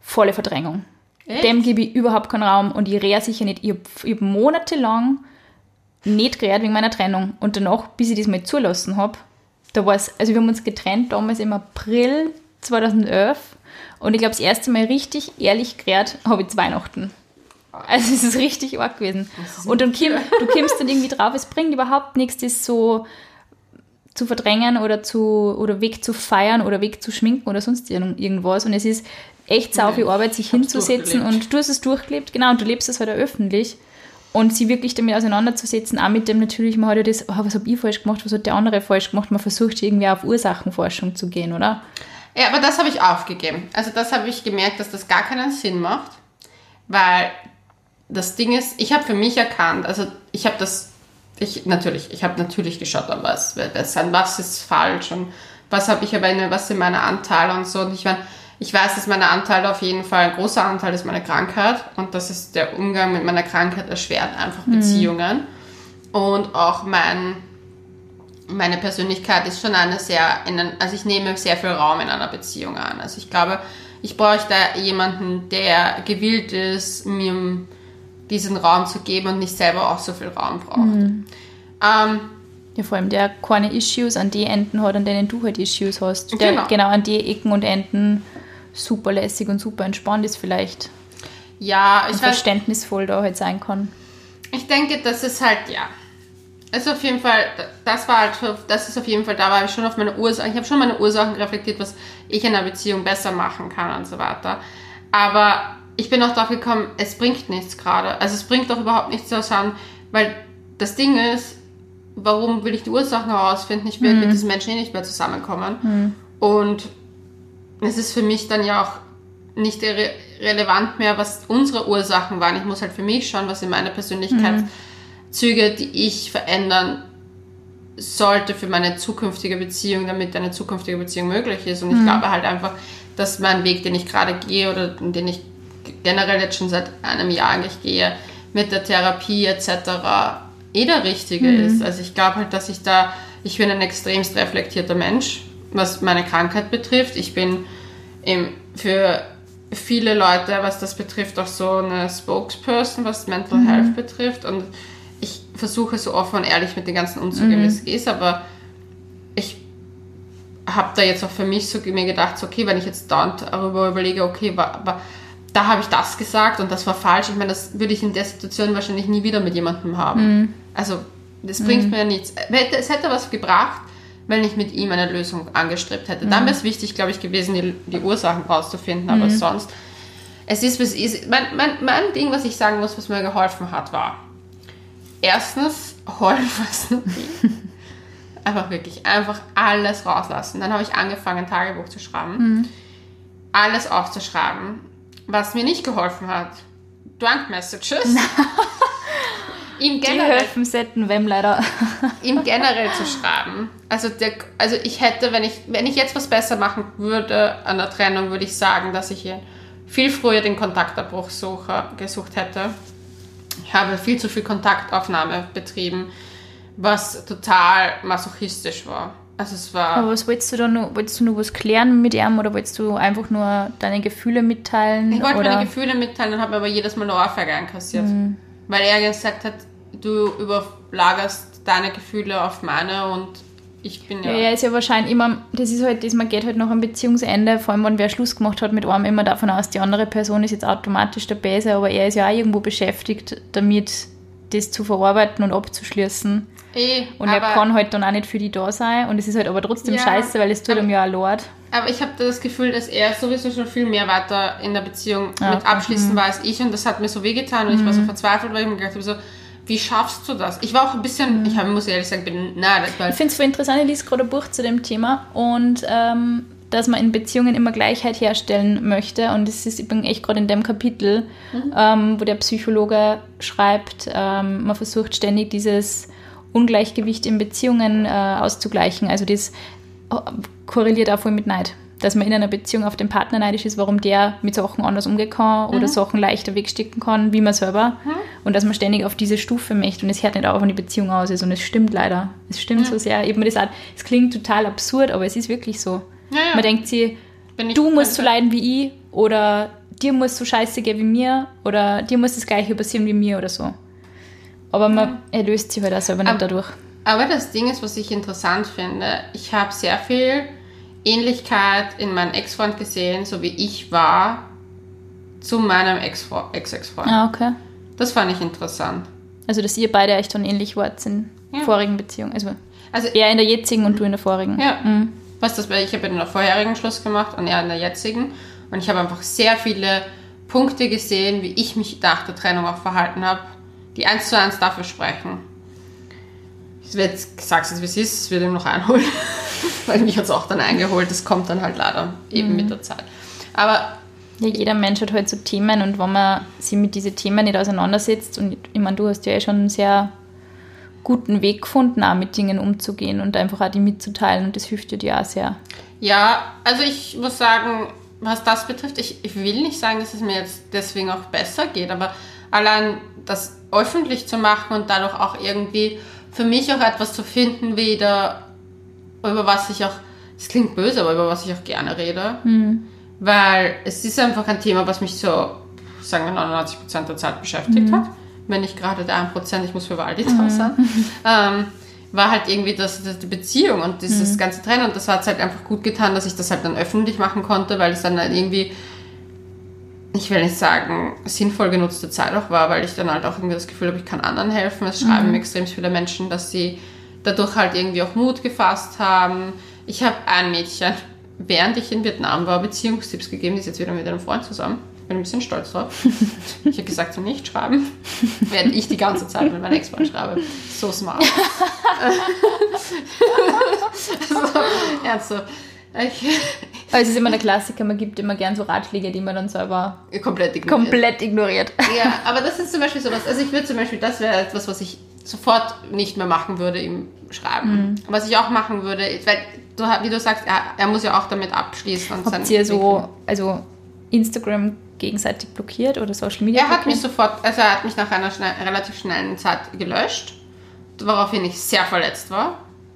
volle Verdrängung. Echt? Dem gebe ich überhaupt keinen Raum und ich rede sicher nicht. Ich habe hab monatelang nicht geredet wegen meiner Trennung. Und danach, bis ich das mal zulassen habe, da war es, also wir haben uns getrennt damals im April zweitausendelf und ich glaube, das erste Mal richtig ehrlich geredet habe ich zu Weihnachten. Also es ist richtig arg gewesen. Und dann komm, du kommst dann irgendwie drauf, es bringt überhaupt nichts, das so zu verdrängen oder zu oder wegzufeiern oder wegzuschminken oder sonst irgendwas. Und es ist echt sau viel Arbeit, sich hinzusetzen und du hast es durchgelebt, genau, und du lebst es halt auch öffentlich. Und sie wirklich damit auseinanderzusetzen, auch mit dem natürlich, man hat ja das, oh, was habe ich falsch gemacht, was hat der andere falsch gemacht, man versucht irgendwie auf Ursachenforschung zu gehen, oder? Ja, aber das habe ich aufgegeben. Also das habe ich gemerkt, dass das gar keinen Sinn macht, weil das Ding ist, ich habe für mich erkannt, also ich habe das, ich natürlich, ich habe natürlich geschaut, was, was ist falsch und was habe ich aber in, was sind meine Anteile und so. Und ich meine, ich weiß, dass meine Anteile auf jeden Fall, ein großer Anteil ist meine Krankheit und das ist der Umgang mit meiner Krankheit erschwert einfach Beziehungen. Mhm. Und auch mein, meine Persönlichkeit ist schon eine sehr, in ein, also ich nehme sehr viel Raum in einer Beziehung an. Also ich glaube, ich bräuchte jemanden, der gewillt ist, mir diesen Raum zu geben und nicht selber auch so viel Raum braucht. Mhm. Ähm, Ja, vor allem der keine Issues an die Enden hat, an denen du halt Issues hast. Der genau. genau an die Ecken und Enden super lässig und super entspannt ist vielleicht. Ja, ich und weiß, verständnisvoll da halt sein kann. Ich denke, das ist halt, ja. Also auf jeden Fall, das war halt, das ist auf jeden Fall, da war ich schon auf meine Ursachen, ich habe schon meine Ursachen reflektiert, was ich in einer Beziehung besser machen kann und so weiter. Aber ich bin auch drauf gekommen, es bringt nichts gerade. Also es bringt doch überhaupt nichts zu sagen, weil das Ding ist, warum will ich die Ursachen herausfinden? Ich will mhm. mit diesen Menschen eh nicht mehr zusammenkommen. Mhm. Und es ist für mich dann ja auch nicht re- relevant mehr, was unsere Ursachen waren. Ich muss halt für mich schauen, was in meine Persönlichkeitszüge, die ich verändern sollte für meine zukünftige Beziehung, damit eine zukünftige Beziehung möglich ist. Und ich mhm. glaube halt einfach, dass mein Weg, den ich gerade gehe oder den ich generell jetzt schon seit einem Jahr eigentlich gehe, mit der Therapie et cetera eh der richtige mhm. ist. Also ich glaube halt, dass ich da, ich bin ein extremst reflektierter Mensch, was meine Krankheit betrifft. Ich bin im, für viele Leute, was das betrifft, auch so eine Spokesperson, was Mental mhm. Health betrifft. Und ich versuche so offen und ehrlich mit den ganzen Umzügen, mhm. wie es geht, aber ich habe da jetzt auch für mich so mir gedacht, so, okay, wenn ich jetzt darüber überlege, okay, war, war, da habe ich das gesagt und das war falsch. Ich meine, das würde ich in der Situation wahrscheinlich nie wieder mit jemandem haben. Mhm. Also, das bringt mhm. mir nichts. Es hätte was gebracht, wenn ich mit ihm eine Lösung angestrebt hätte. Mhm. Dann wäre es wichtig, glaube ich, gewesen, die, die Ursachen rauszufinden. Aber mhm. sonst, es ist, was ist. Mein, mein, mein Ding, was ich sagen muss, was mir geholfen hat, war erstens, heulen lassen. Einfach wirklich, einfach alles rauslassen. Dann habe ich angefangen, ein Tagebuch zu schreiben. Mhm. Alles aufzuschreiben. Was mir nicht geholfen hat, Drunk Messages. Ihm generell, die helfen selten, wem leider. ihm generell zu schreiben. Also, der, also ich hätte, wenn ich, wenn ich jetzt was besser machen würde an der Trennung, würde ich sagen, dass ich hier viel früher den Kontaktabbruch suche, gesucht hätte. Ich habe viel zu viel Kontaktaufnahme betrieben, was total masochistisch war. Also es war... Aber was wolltest du da nur, wolltest du nur was klären mit ihm oder wolltest du einfach nur deine Gefühle mitteilen? Ich wollte oder? meine Gefühle mitteilen und habe aber jedes Mal eine Ohrfeige einkassiert. Mhm. Weil er gesagt hat, du überlagerst deine Gefühle auf meine und ich bin ja... Ja, er ist ja wahrscheinlich immer, das ist halt, das, man geht halt nach einem Beziehungsende, vor allem wenn wer Schluss gemacht hat mit einem, immer davon aus, die andere Person ist jetzt automatisch der Böse, aber er ist ja auch irgendwo beschäftigt damit, das zu verarbeiten und abzuschließen. Eh, und er kann halt dann auch nicht für die da sein und es ist halt aber trotzdem ja, scheiße, weil es tut ihm ja auch leid. Aber ich habe das Gefühl, dass er sowieso schon viel mehr weiter in der Beziehung ah, mit abschließen war als ich und das hat mir so wehgetan und mhm. ich war so verzweifelt, weil ich mir gedacht habe, so, wie schaffst du das? Ich war auch ein bisschen, ich hab, muss ehrlich sagen, bin, nein, das war... Ich finde es voll interessant, ich lese gerade ein Buch zu dem Thema und ähm, dass man in Beziehungen immer Gleichheit herstellen möchte und das ist, ich bin echt gerade in dem Kapitel, mhm. ähm, wo der Psychologe schreibt, ähm, man versucht ständig dieses Ungleichgewicht in Beziehungen äh, auszugleichen, also das korreliert auch voll mit Neid. Dass man in einer Beziehung auf den Partner neidisch ist, warum der mit Sachen anders umgehen kann oder mhm. Sachen leichter wegstecken kann, wie man selber. Mhm. Und dass man ständig auf diese Stufe möchte. Und es hört nicht auf, wenn die Beziehung aus ist. Und es stimmt leider. Es stimmt mhm. so sehr. Ich hab mir das auch, es klingt total absurd, aber es ist wirklich so. Ja, ja. Man denkt sich, du musst so leiden wie ich oder dir muss so scheiße gehen wie mir oder dir muss das gleiche passieren wie mir oder so. Aber man ja. erlöst sich halt auch selber nicht aber, dadurch. Aber das Ding ist, was ich interessant finde, ich habe sehr viel Ähnlichkeit in meinem Ex-Freund gesehen, so wie ich war, zu meinem Ex-Ex-Freund. Ah, okay. Das fand ich interessant. Also, dass ihr beide echt dann ähnlich wart in ja. vorigen Beziehungen. Also, also er in der jetzigen und du in der vorigen. Ja. Mhm. Was das, ich habe in der vorherigen Schluss gemacht und er in der jetzigen. Und ich habe einfach sehr viele Punkte gesehen, wie ich mich nach der Trennung auch verhalten habe, die eins zu eins dafür sprechen. Ich sage es jetzt, wie es ist, es wird ihm noch einholen. Weil mich hat es auch dann eingeholt. Das kommt dann halt leider eben mhm. mit der Zeit. Aber ja, jeder Mensch hat halt so Themen und wenn man sich mit diesen Themen nicht auseinandersetzt, und ich meine, du hast ja eh schon einen sehr guten Weg gefunden, auch mit Dingen umzugehen und einfach auch die mitzuteilen und das hilft dir auch sehr. Ja, also ich muss sagen, was das betrifft, ich, ich will nicht sagen, dass es mir jetzt deswegen auch besser geht, aber allein das öffentlich zu machen und dadurch auch irgendwie für mich auch etwas zu finden, wieder über was ich auch, das klingt böse, aber über was ich auch gerne rede. Mhm. Weil es ist einfach ein Thema, was mich so, sagen wir, neunundneunzig Prozent der Zeit beschäftigt mhm. hat. Wenn nicht gerade der ein Prozent, ich muss für Waldi da mhm. sein. Ähm, war halt irgendwie das, das, die Beziehung und dieses mhm. ganze Trennen. Und das hat es halt einfach gut getan, dass ich das halt dann öffentlich machen konnte, weil es dann halt irgendwie, ich will nicht sagen, sinnvoll genutzte Zeit auch war, weil ich dann halt auch irgendwie das Gefühl habe, ich kann anderen helfen. Es schreiben mhm. mir extrem viele Menschen, dass sie dadurch halt irgendwie auch Mut gefasst haben. Ich habe ein Mädchen, während ich in Vietnam war, Beziehungstipps gegeben, die ist jetzt wieder mit einem Freund zusammen. Bin ein bisschen stolz drauf. Ich habe gesagt, so nicht schreiben, während ich die ganze Zeit mit meinem Ex-Freund schreibe. So smart. Also, ernst so. Ich, also es ist immer der Klassiker, man gibt immer gern so Ratschläge, die man dann selber komplett ignoriert. Komplett ignoriert. Ja, aber das ist zum Beispiel sowas, also ich würde zum Beispiel, das wäre etwas, was ich sofort nicht mehr machen würde im Schreiben. Mhm. Was ich auch machen würde, weil, du, wie du sagst, er, er muss ja auch damit abschließen. Und habt ihr so, also Instagram gegenseitig blockiert oder Social Media Er hat blockiert? mich sofort, also er hat mich nach einer schnell, relativ schnellen Zeit gelöscht, woraufhin ich sehr verletzt war.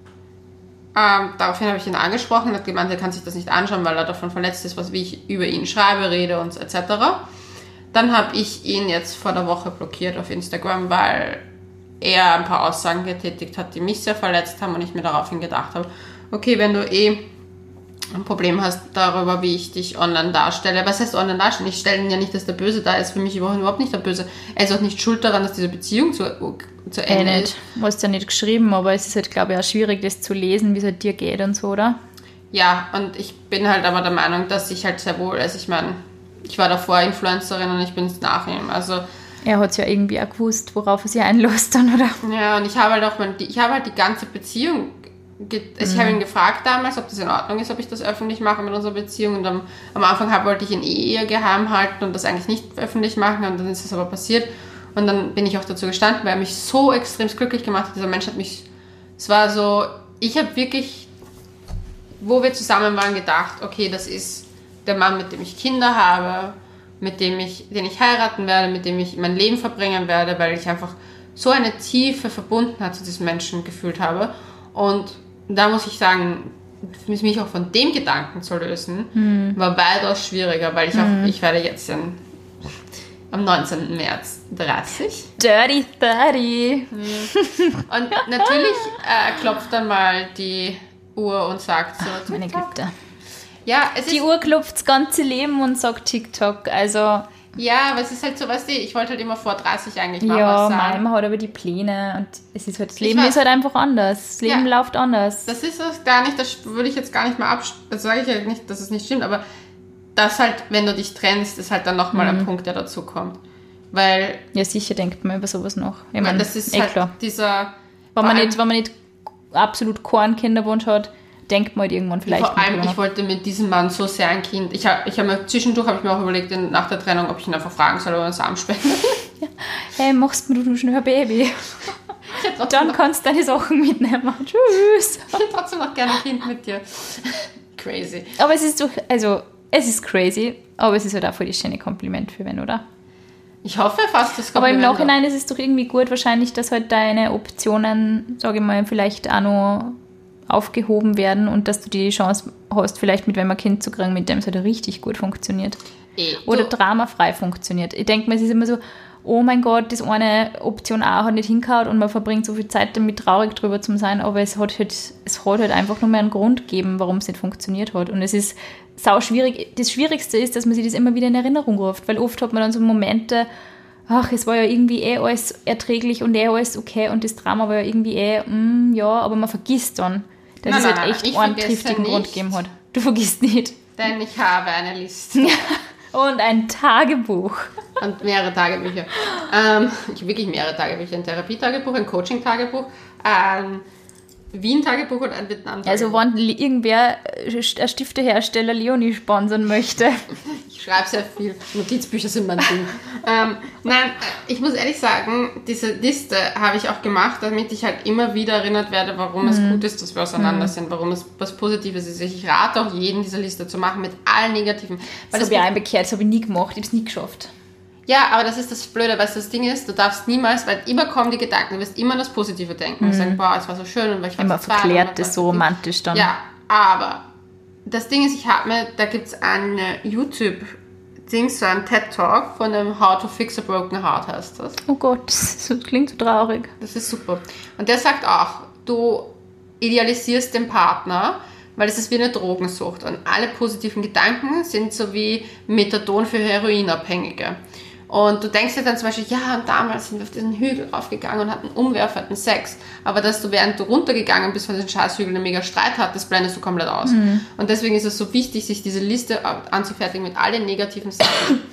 Ähm, daraufhin habe ich ihn angesprochen und hat gemeint, er kann sich das nicht anschauen, weil er davon verletzt ist, was wie ich über ihn schreibe, rede und et cetera. Dann habe ich ihn jetzt vor der Woche blockiert auf Instagram, weil er ein paar Aussagen getätigt hat, die mich sehr verletzt haben und ich mir daraufhin gedacht habe, okay, wenn du eh ein Problem hast darüber, wie ich dich online darstelle. Was heißt online darstellen? Ich stelle ihn ja nicht, dass der Böse da ist. Für mich überhaupt nicht der Böse. Er ist auch nicht schuld daran, dass diese Beziehung zu, zu Ende ist. Du hast ja nicht geschrieben, aber es ist halt, glaube ich, auch schwierig, das zu lesen, wie es halt dir geht und so, oder? Ja, und ich bin halt aber der Meinung, dass ich halt sehr wohl, also ich meine, ich war davor Influencerin und ich bin es nach ihm. Also er hat es ja irgendwie auch gewusst, worauf er sich einlässt dann, oder? Ja, und ich habe halt auch mein, ich habe halt die ganze Beziehung Ich mhm. habe ihn gefragt damals, ob das in Ordnung ist, ob ich das öffentlich mache mit unserer Beziehung. Und am, am Anfang hab, wollte ich ihn eh eher geheim halten und das eigentlich nicht öffentlich machen. Und dann ist es aber passiert. Und dann bin ich auch dazu gestanden, weil er mich so extrem glücklich gemacht hat. Dieser Mensch hat mich, es war so, ich habe wirklich, wo wir zusammen waren, gedacht, okay, das ist der Mann, mit dem ich Kinder habe, mit dem ich, den ich heiraten werde, mit dem ich mein Leben verbringen werde, weil ich einfach so eine tiefe Verbundenheit zu diesem Menschen gefühlt habe. Und da muss ich sagen, mich auch von dem Gedanken zu lösen, hm. war weitaus schwieriger, weil ich auch, hm. ich werde jetzt in, am neunzehnten März dreißig. Dirty thirty. Und natürlich äh, klopft dann mal die Uhr und sagt so, ach, meine Güte. Ja, es die ist, Uhr klopft das ganze Leben und sagt TikTok, also... Ja, aber es ist halt so, weißt du, ich wollte halt immer vor dreißig eigentlich mal ja, was sagen. Ja, man hat aber die Pläne und es ist halt, das Leben ist halt einfach anders. Das Leben ja, läuft anders. Das ist es gar nicht, das würde ich jetzt gar nicht mal absch... Das sage ich ja nicht, dass es nicht stimmt, aber das halt, wenn du dich trennst, ist halt dann nochmal mhm. ein Punkt, der dazu kommt. Weil... Ja, sicher denkt man über sowas noch. Ich meine, mein, das ist eh halt klar. dieser... Wenn man, nicht, wenn man nicht absolut keinen Kinderwunsch hat, denkt man halt irgendwann vielleicht. Vor allem, ich wollte mit diesem Mann so sehr ein Kind. Ich habe ich hab mir zwischendurch habe ich mir auch überlegt, nach der Trennung, ob ich ihn einfach fragen soll, ob er einen Samen spendet. Ja. Hey, machst du du schon ein Baby? Dann noch, kannst du deine Sachen mitnehmen. Tschüss. Ich hätte trotzdem noch gerne ein Kind mit dir. Crazy. Aber es ist doch, also, es ist crazy, aber es ist halt auch voll das schöne Kompliment für wen, oder? Ich hoffe fast, das Aber im Nachhinein ist es doch irgendwie gut, wahrscheinlich, dass halt deine Optionen, sage ich mal, vielleicht auch noch aufgehoben werden und dass du die Chance hast, vielleicht mit wem ein Kind zu kriegen, mit dem es halt richtig gut funktioniert. Eh, oder du- dramafrei funktioniert. Ich denke mir, es ist immer so, oh mein Gott, das eine Option A hat nicht hingehauen und man verbringt so viel Zeit damit, traurig drüber zu sein, aber es hat halt, es hat halt einfach nur mehr einen Grund gegeben, warum es nicht funktioniert hat. Und es ist sau schwierig. Das Schwierigste ist, dass man sich das immer wieder in Erinnerung ruft, weil oft hat man dann so Momente, ach, es war ja irgendwie eh alles erträglich und eh alles okay und das Drama war ja irgendwie eh, mm, ja, aber man vergisst dann, dass Nein, es nein, halt nein, echt ich einen vergesse triftigen Grund nicht. gegeben hat. Du vergisst nicht. Denn ich habe eine Liste. Und ein Tagebuch. Und mehrere Tagebücher. Ähm, ich habe wirklich mehrere Tagebücher. Ein Therapietagebuch, ein Coaching-Tagebuch, ein Wien-Tagebuch und ein Vietnam-Tagebuch. Also wenn li- irgendwer äh, ein Stiftehersteller Leonie sponsern möchte. Ich schreibe sehr viel. Notizbücher sind mein Ding. ähm, nein, ich muss ehrlich sagen, diese Liste habe ich auch gemacht, damit ich halt immer wieder erinnert werde, warum es gut ist, dass wir auseinander sind, warum es was Positives ist. Ich rate auch jeden, diese Liste zu machen mit allen Negativen. Weil Das habe ich einbekehrt, das habe ich nie gemacht, ich habe es nie geschafft. Ja, aber das ist das Blöde, weil das Ding ist, du darfst niemals, weil immer kommen die Gedanken, du wirst immer an das Positive denken und sagen, boah, es war so schön und weil ich war Immer so zwei und verklärt was das weiß so ich. romantisch dann. Ja, aber das Ding ist, ich habe mir, da gibt es eine YouTube-Ding, so ein TED-Talk von dem How to Fix a Broken Heart heißt das. Oh Gott, das klingt so traurig. Das ist super. Und der sagt auch, du idealisierst den Partner, weil es ist wie eine Drogensucht und alle positiven Gedanken sind so wie Methadon für Heroinabhängige. Und du denkst dir dann zum Beispiel, ja, und damals sind wir auf diesen Hügel raufgegangen und hatten umwerfenden Sex. Aber dass du, während du runtergegangen bist von diesen Scheißhügeln, einen mega Streit hattest, blendest du komplett aus. Mhm. Und deswegen ist es so wichtig, sich diese Liste anzufertigen mit allen negativen Sachen.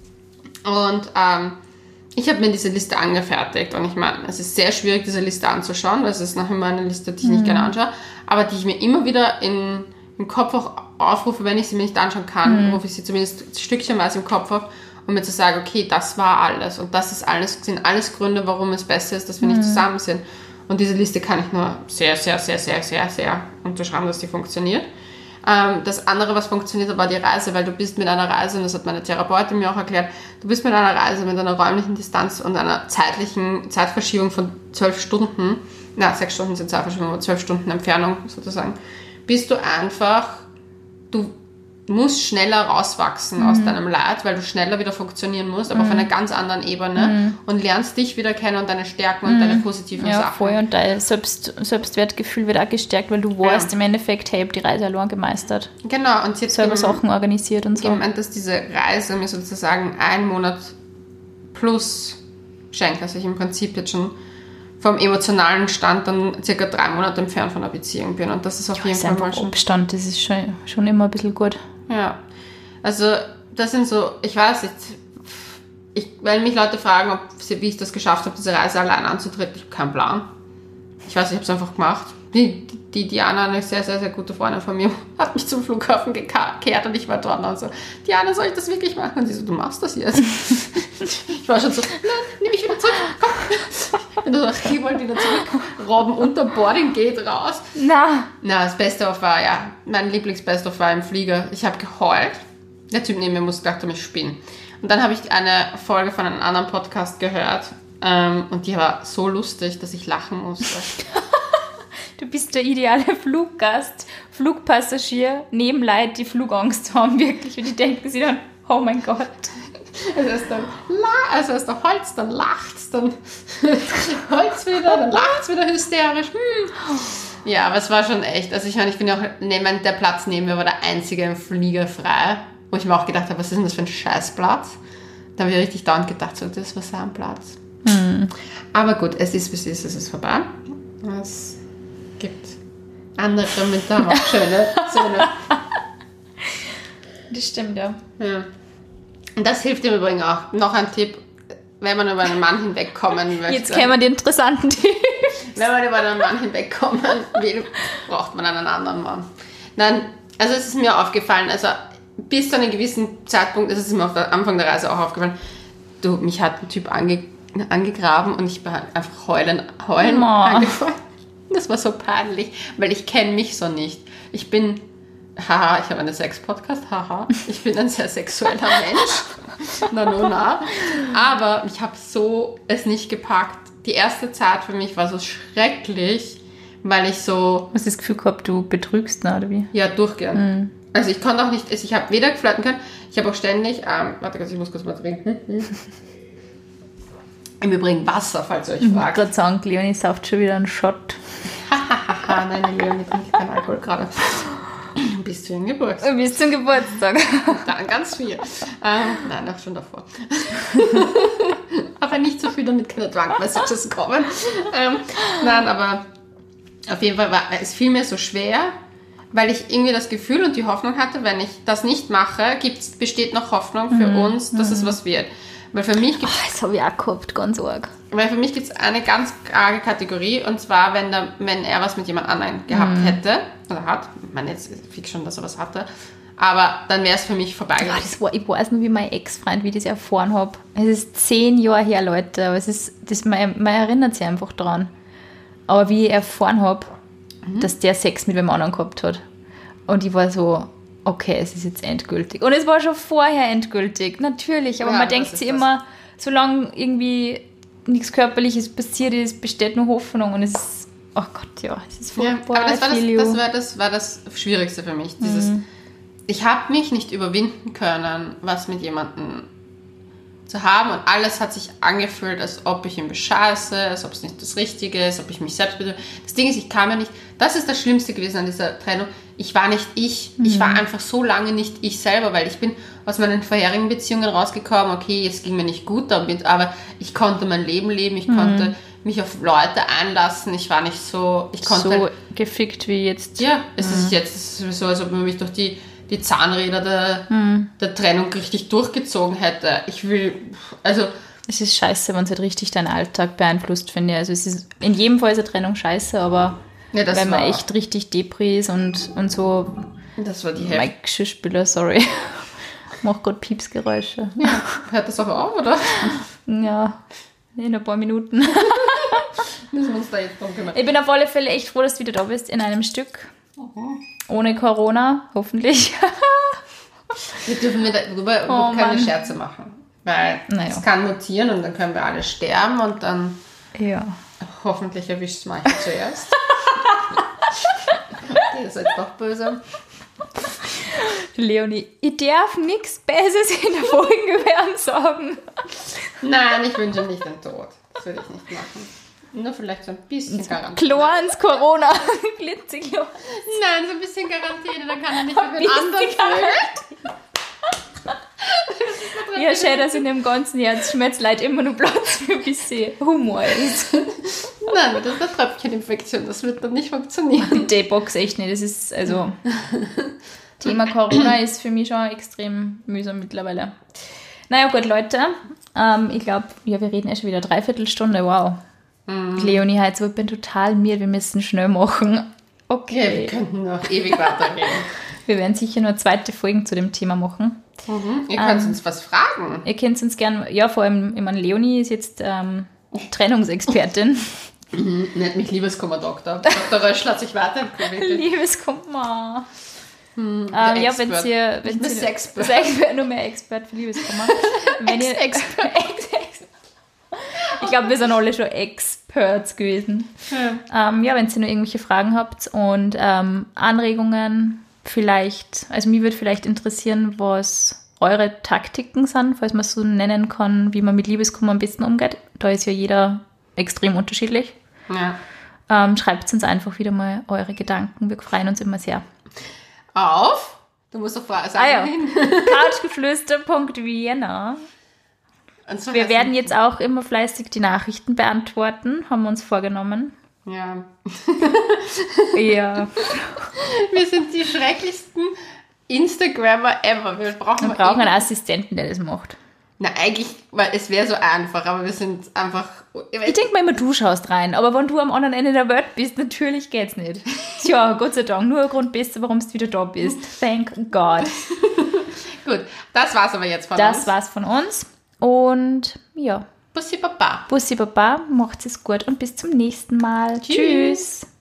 Und ähm, ich habe mir diese Liste angefertigt. Und ich meine, es ist sehr schwierig, diese Liste anzuschauen, weil es ist noch immer eine Liste, die ich nicht mhm. gerne anschaue. Aber die ich mir immer wieder in, im Kopf auch aufrufe, wenn ich sie mir nicht anschauen kann, mhm. rufe ich sie zumindest stückchenweise im Kopf auf, um mir zu sagen, okay, das war alles und das ist alles, sind alles Gründe, warum es besser ist, dass wir mhm. nicht zusammen sind. Und diese Liste kann ich nur sehr, sehr, sehr, sehr, sehr, sehr unterschreiben, dass die funktioniert. Ähm, das andere, was funktioniert, war die Reise, weil du bist mit einer Reise, und das hat meine Therapeutin mir auch erklärt, du bist mit einer Reise, mit einer räumlichen Distanz und einer zeitlichen Zeitverschiebung von zwölf Stunden, na, sechs Stunden sind Zeitverschiebung, aber zwölf Stunden Entfernung sozusagen, bist du einfach, du musst schneller rauswachsen mhm. aus deinem Leid, weil du schneller wieder funktionieren musst, aber mhm. auf einer ganz anderen Ebene mhm. und lernst dich wieder kennen und deine Stärken und mhm. deine positiven ja, Sachen. Ja, voll, und dein Selbst, Selbstwertgefühl wird auch gestärkt, weil du weißt ja. im Endeffekt, hey, ich habe die Reise allein gemeistert. Genau. Und sie hat selber Sachen organisiert und so. gemeint, dass diese Reise mir sozusagen einen Monat plus schenkt, also ich im Prinzip jetzt schon vom emotionalen Stand dann circa drei Monate entfernt von einer Beziehung bin und das ist auf ja, jeden Fall mal schon Abstand, das ist schon, schon immer ein bisschen gut. Ja, also das sind so, ich weiß nicht, ich, wenn mich Leute fragen, ob sie, wie ich das geschafft habe, diese Reise allein anzutreten, ich habe keinen Plan. Ich weiß, ich habe es einfach gemacht. Die, die Diana, eine sehr, sehr, sehr gute Freundin von mir, hat mich zum Flughafen gekehrt und ich war dort und so, Diana, soll ich das wirklich machen? Und sie so, du machst das jetzt. Ich war schon so, nein, nimm mich wieder zurück, komm. Und so, ich wollte wieder zurück, Robben unter Boarding geht raus. Na. Na, das Beste-of war, ja, mein Lieblings-Best-of war im Flieger. Ich habe geheult. Der Typ neben mir muss gedacht haben, ich spinne. Und dann habe ich eine Folge von einem anderen Podcast gehört ähm, und die war so lustig, dass ich lachen musste. Du bist der ideale Fluggast, Flugpassagier, neben Leuten, die Flugangst haben, wirklich. Und die denken sich dann, oh mein Gott. Also erst dann, also erst der Holz, dann lacht's, dann Holz wieder, dann lacht's wieder hysterisch. Hm. Ja, aber es war schon echt, also ich meine, ich bin ja auch, neben, der Platz neben mir war der einzige im Flieger frei, wo ich mir auch gedacht habe, was ist denn das für ein Scheißplatz? Da habe ich richtig dauernd gedacht, so, das war sein Platz. Hm. Aber gut, es ist, wie es ist, es ist vorbei. Es gibt andere mit der auch schöne Söhne. Das stimmt, ja. Ja. Und das hilft im Übrigen auch. Noch ein Tipp, wenn man über einen Mann hinwegkommen möchte. Jetzt kennen wir die interessanten Tipps. Wenn man über einen Mann hinwegkommen will, braucht man einen anderen Mann. Nein, also es ist mir aufgefallen, also bis zu einem gewissen Zeitpunkt, das ist mir auf Anfang der Reise auch aufgefallen, du, mich hat ein Typ ange, angegraben und ich bin einfach heulen, heulen oh. angefallen. Das war so peinlich, weil ich kenne mich so nicht. Ich bin... Haha, ich habe einen Sex-Podcast, haha. Ich bin ein sehr sexueller Mensch. Na, no, na. Aber ich habe so es nicht gepackt. Die erste Zeit für mich war so schrecklich, weil ich so... Hast du das Gefühl gehabt, du betrügst, ne, oder wie? Ja, durchgehend. Mhm. Also ich konnte auch nicht, also ich habe weder flirten können, ich habe auch ständig, ähm, warte kurz, ich muss kurz mal trinken. Im Übrigen Wasser, falls ihr euch Ich wollte fragt. gerade sagen, Leonie sauft schon wieder einen Shot. Nein, die Leonie trinkt keinen Alkohol gerade. Bis zu ihrem Geburtstag. Bis zum Geburtstag. Dann ganz viel. Ähm, nein, auch schon davor. Aber nicht so viel, damit keine Drunk-Messages kommen. Ähm, nein, aber auf jeden Fall war es fiel mir so schwer, weil ich irgendwie das Gefühl und die Hoffnung hatte, wenn ich das nicht mache, gibt's, besteht noch Hoffnung für mhm. uns, dass mhm. es was wird. Weil für mich gibt's, oh, das habe ich auch gehabt, ganz arg. Weil für mich gibt es eine ganz arge Kategorie, und zwar, wenn, der, wenn er was mit jemand anderem gehabt mhm. hätte, oder hat, ich meine jetzt fix schon, dass er was hatte, aber dann wäre es für mich vorbei gewesen. Ja, das war, ich weiß noch, wie mein Ex-Freund, wie ich das erfahren habe. Es ist zehn Jahre her, Leute, aber es ist, das, man, man erinnert sich einfach dran. Aber wie ich erfahren habe, mhm. dass der Sex mit wem anderen gehabt hat. Und ich war so, okay, es ist jetzt endgültig. Und es war schon vorher endgültig, natürlich. Aber ja, man denkt sich immer, solange irgendwie nichts Körperliches passiert ist, besteht nur Hoffnung. Und es ist, oh Gott, ja, es ist furchtbar. Ja, aber das war das, das, war das war das Schwierigste für mich. Dieses, mhm. Ich habe mich nicht überwinden können, was mit jemandem zu haben. Und alles hat sich angefühlt, als ob ich ihn bescheiße, als ob es nicht das Richtige ist, ob ich mich selbst bedürfe. Das Ding ist, ich kam ja nicht, das ist das Schlimmste gewesen an dieser Trennung. Ich war nicht ich. Mhm. Ich war einfach so lange nicht ich selber, weil ich bin aus meinen vorherigen Beziehungen rausgekommen. Okay, es ging mir nicht gut damit, aber ich konnte mein Leben leben. Ich mhm. konnte mich auf Leute einlassen. Ich war nicht so, ich konnte... So gefickt wie jetzt. Ja, es mhm. ist jetzt es ist so, als ob man mich durch die, die Zahnräder der, mhm. der Trennung richtig durchgezogen hätte. Ich will, also... Es ist scheiße, wenn es halt richtig deinen Alltag beeinflusst, finde ich. Also es ist, in jedem Fall ist eine Trennung scheiße, aber... Ja, das wenn man war, echt richtig Depri ist und, und so. Das war die Hälfte. Mein Geschirrspüler, sorry. Mach gerade Piepsgeräusche. Ja, hört das auch auf, oder? Ja, in ein paar Minuten. Müssen wir uns da jetzt drum kümmern. Ich bin auf alle Fälle echt froh, dass du wieder da bist in einem Stück. Mhm. Ohne Corona, hoffentlich. Wir dürfen mir darüber oh, keine Mann. Scherze machen. Weil naja. Es kann mutieren und dann können wir alle sterben und dann ja. hoffentlich erwischt es manche zuerst. Ihr seid doch böse. Leonie, ich darf nichts Besseres in der Folge sagen. Nein, ich wünsche nicht den Tod. Das würde ich nicht machen. Nur vielleicht so ein bisschen Quarantäne. Klorens Corona. Glitziglor. Nein, so ein bisschen Quarantäne, dann kann er nicht mit den anderen fühlen. Ja, schön, dass in dem ganzen Herzschmerzleid immer nur Platz für ein bisschen Humor ist. Nein, das ist eine Tröpfcheninfektion, das wird dann nicht funktionieren. Bitte, box echt nicht. Das ist, also, Thema Corona ist für mich schon extrem mühsam mittlerweile. Naja, gut, Leute, ähm, ich glaube, ja, wir reden ja schon wieder dreiviertel Stunde, wow. Mm. Leonie, heute so, ich bin total müde, wir müssen schnell machen. Okay. Ja, wir könnten noch ewig weiterreden. Wir werden sicher nur zweite Folgen zu dem Thema machen. Mhm. Ihr könnt ähm, uns was fragen. Ihr könnt uns gerne, ja, vor allem, ich meine, Leonie ist jetzt ähm, Trennungsexpertin. Mhm. Nennt mich Liebeskummer-Doktor. Doktor Röschl hat sich weiterentwickelt. Liebeskummer. Hm, ähm, ja, wenn ihr... Wenn ihr Sexpert. Nur mehr Expert für Liebeskummer. Wenn ihr, Ex-Expert. Ich glaube, wir sind alle schon Experts gewesen. Ja, ähm, ja, wenn ihr nur irgendwelche Fragen habt und ähm, Anregungen, vielleicht, also mich würde vielleicht interessieren, was eure Taktiken sind, falls man es so nennen kann, wie man mit Liebeskummer am besten umgeht. Da ist ja jeder extrem unterschiedlich. Ja. Ähm, schreibt uns einfach wieder mal eure Gedanken. Wir freuen uns immer sehr. Auf? Du musst doch sagen. Ah ja. couchgeflüster punkt vienna. So wir werden jetzt auch immer fleißig die Nachrichten beantworten, haben wir uns vorgenommen. Ja. Ja. Wir sind die schrecklichsten Instagrammer ever. Wir brauchen, wir brauchen einen Assistenten, der das macht. Na, eigentlich, weil es wäre so einfach, aber wir sind einfach... Ich denke mal immer, du schaust rein, aber wenn du am anderen Ende der Welt bist, natürlich geht's nicht. Tja, Gott sei Dank, nur ein Grund besser, warum du wieder da bist. Thank God. Gut, das war's aber jetzt von das uns. Das war's von uns und ja. Bussi Baba. Bussi Baba, macht's es gut und bis zum nächsten Mal. Tschüss. Tschüss.